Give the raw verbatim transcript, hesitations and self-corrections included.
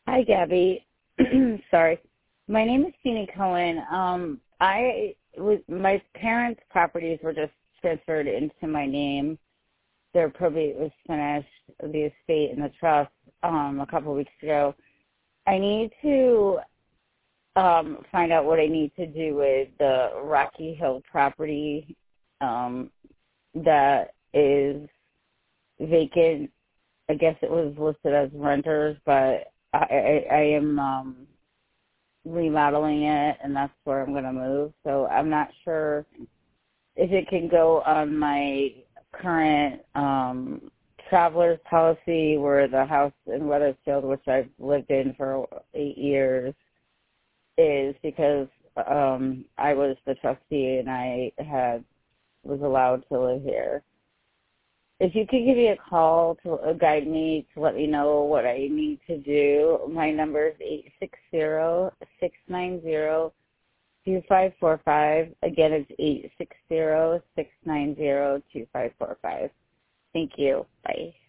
Hi, Gabby. Sorry. My name is Jeannie Cohen. Um, I was my parents' properties were just transferred into my name. Their probate was finished, the estate and the trust, um, a couple of weeks ago. I need to um, find out what I need to do with the Rocky Hill property um, that is vacant. I guess it was listed as renters, but I, I, I am um, remodeling it, and that's where I'm going to move. So I'm not sure if it can go on my current um, traveler's policy where the house in Weathersfield, which I've lived in for eight years, is because um, I was the trustee and I had was allowed to live here. If you could give me a call to uh, guide me to let me know what I need to do, my number is eight six zero, six nine zero, two five four five. Again, it's eight six zero, six nine zero, two five four five. Thank you. Bye.